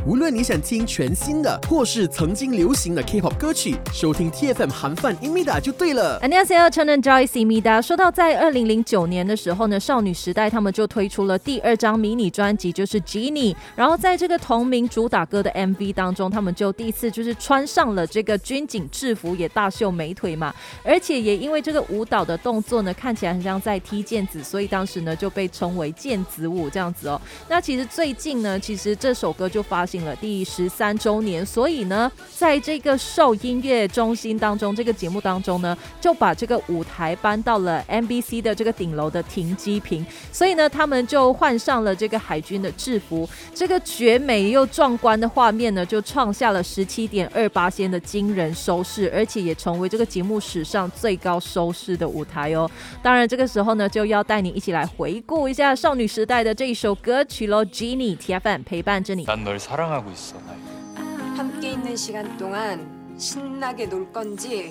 无论你想听全新的或是曾经流行的 K-pop 歌曲，收听 TFM 韩饭 Imida 就对了。 안녕하세요， 저는 Joyce Imida。说到在2009年的时候呢，少女时代他们就推出了第2张迷你专辑，就是 Genie。然后在这个同名主打歌的 MV 当中，他们就第一次就是穿上了这个军警制服，也大秀美腿嘛。而且也因为这个舞蹈的动作呢，看起来很像在踢毽子，所以当时呢就被称为毽子舞这样子哦。那其实最近呢，其实这首歌就发行了第13周年，所以呢，在这个受音乐中心当中，这个节目当中呢，就把这个舞台搬到了 MBC 的这个顶楼的停机坪，所以呢，他们就换上了这个海军的制服，这个绝美又壮观的画面呢，就创下了17.28%的惊人收视，而且也成为这个节目史上最高收视的舞台哦。当然，这个时候呢，就要带你一起来回顾一下少女时代的这一首歌曲咯。Genie TFM 陪伴着你。 난 널 사랑하고 있어. 함께 있는 시간 동안 신나게 놀 건지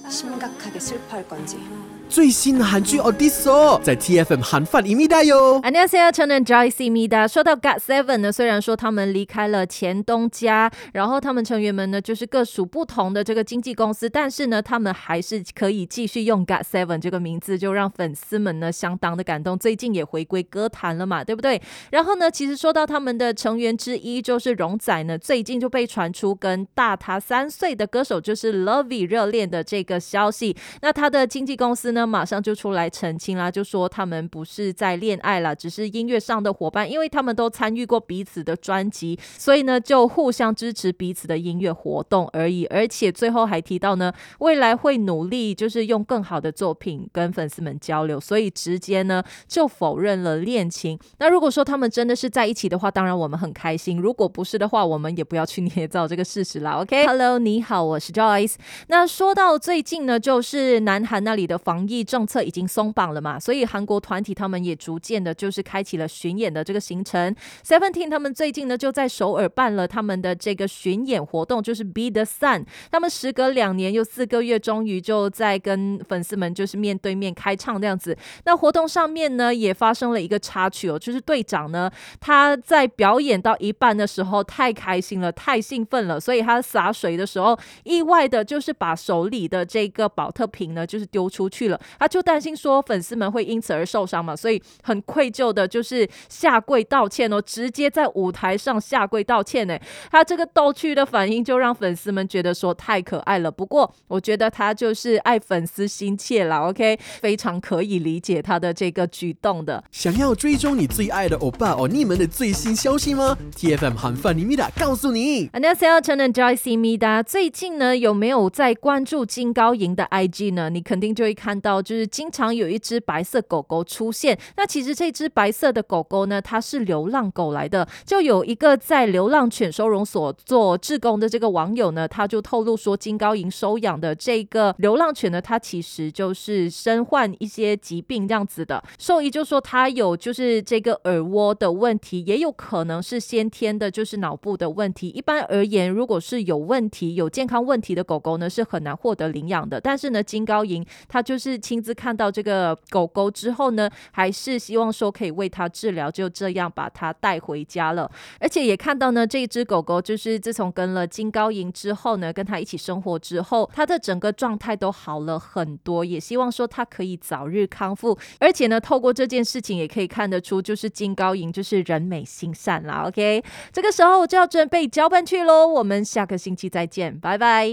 심각하게 슬퍼할 건지. 最新的韩剧 Audition 在 TFM 韩饭 Imida 哟。 안녕하세요， 저는 Joyce Imida。说到 GOT7 呢，虽然说他们离开了前东家，然后他们成员们呢就是各属不同的这个经纪公司，但是呢，他们还是可以继续用 GOT7 这个名字，就让粉丝们呢相当的感动。最近也回归歌坛了嘛，对不对？然后呢，其实说到他们的成员之一就是荣仔呢，最近就被传出跟大他3岁的歌手就是 Lovey 热恋的这个消息。那他的经纪公司呢，马上就出来澄清啦，就说他们不是在恋爱啦，只是音乐上的伙伴，因为他们都参与过彼此的专辑，所以呢就互相支持彼此的音乐活动而已。而且最后还提到呢，未来会努力就是用更好的作品跟粉丝们交流，所以直接呢就否认了恋情。那如果说他们真的是在一起的话，当然我们很开心，如果不是的话，我们也不要去捏造这个事实啦。 OK，Hello， 你好，我是 Joyce。 那说到最近呢，就是南韩那里的防疫政策已经松绑了嘛，所以韩国团体他们也逐渐的就是开启了巡演的这个行程。 Seventeen 他们最近呢就在首尔办了他们的这个巡演活动，就是 Be the Sun。 他们时隔2年又4个月，终于就在跟粉丝们就是面对面开唱这样子。那活动上面呢也发生了一个插曲哦，就是队长呢他在表演到一半的时候太开心了，太兴奋了，所以他洒水的时候意外的就是把手里的这个保特瓶呢就是丢出去了。他就担心说粉丝们会因此而受伤嘛，所以很愧疚的就是下跪道歉哦，直接在舞台上下跪道歉呢。他这个逗趣的反应就让粉丝们觉得说太可爱了，不过我觉得他就是爱粉丝心切啦 OK， 非常可以理解他的这个举动的。 想要追踪你最爱的欧巴欧尼们的最新消息吗？ TFM 韩饭 Imida 告诉你。 안녕하세요， 저는 Joyce Imida。 最近呢有没有在关注金高银的 IG 呢？你肯定就会看到就是经常有一只白色狗狗出现。那其实这只白色的狗狗呢，它是流浪狗来的。就有一个在流浪犬收容所做志工的这个网友呢，他就透露说金高银收养的这个流浪犬呢，它其实就是身患一些疾病这样子的。兽医就说它有就是这个耳蜗的问题，也有可能是先天的就是脑部的问题。一般而言，如果是有问题有健康问题的狗狗呢，是很难获得领养的。但是呢，金高银他就是亲自看到这个狗狗之后呢，还是希望说可以为它治疗，就这样把它带回家了。而且也看到呢，这一只狗狗就是自从跟了金高银之后呢，跟它一起生活之后，它的整个状态都好了很多，也希望说它可以早日康复。而且呢，透过这件事情也可以看得出，就是金高银就是人美心善啦 OK， 这个时候我就要准备交班去咯，我们下个星期再见，拜拜。